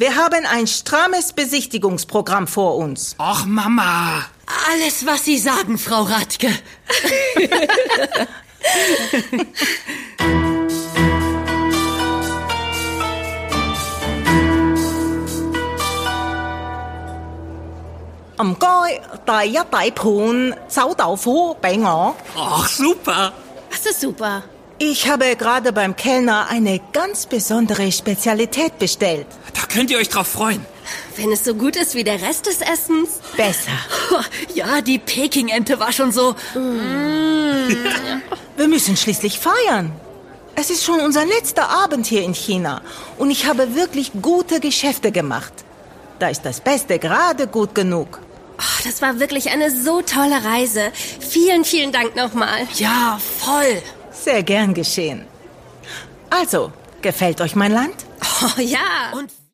Wir haben ein strammes Besichtigungsprogramm vor uns. Och, Mama. Alles, was Sie sagen, Frau Radke. Am Gai, 第一底盤手豆腐俾我. Och, super. Das ist super. Ich habe gerade beim Kellner eine ganz besondere Spezialität bestellt. Da könnt ihr euch drauf freuen. Wenn es so gut ist wie der Rest des Essens. Besser. Ja, die Peking-Ente war schon so... Wir müssen schließlich feiern. Es ist schon unser letzter Abend hier in China. Und ich habe wirklich gute Geschäfte gemacht. Da ist das Beste gerade gut genug. Oh, das war wirklich eine so tolle Reise. Vielen, vielen Dank nochmal. Ja, voll. Sehr gern geschehen. Also, gefällt euch mein Land? Oh ja. Und